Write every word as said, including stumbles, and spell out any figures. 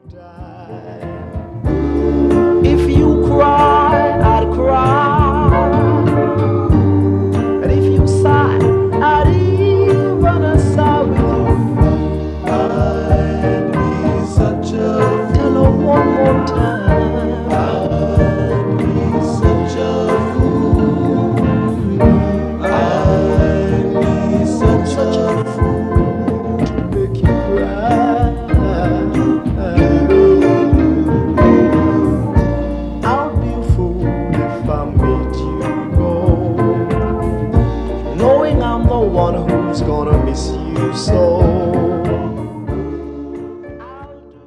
If you cry, I'd cry. And if you sigh, I'd even sigh with you. I'd be such a fool. Tell her one more time. I'd be such a fool. I'd be such, such a fool to make you cry. I'll be a fool if I made you go, knowing I'm the one who's gonna miss you so.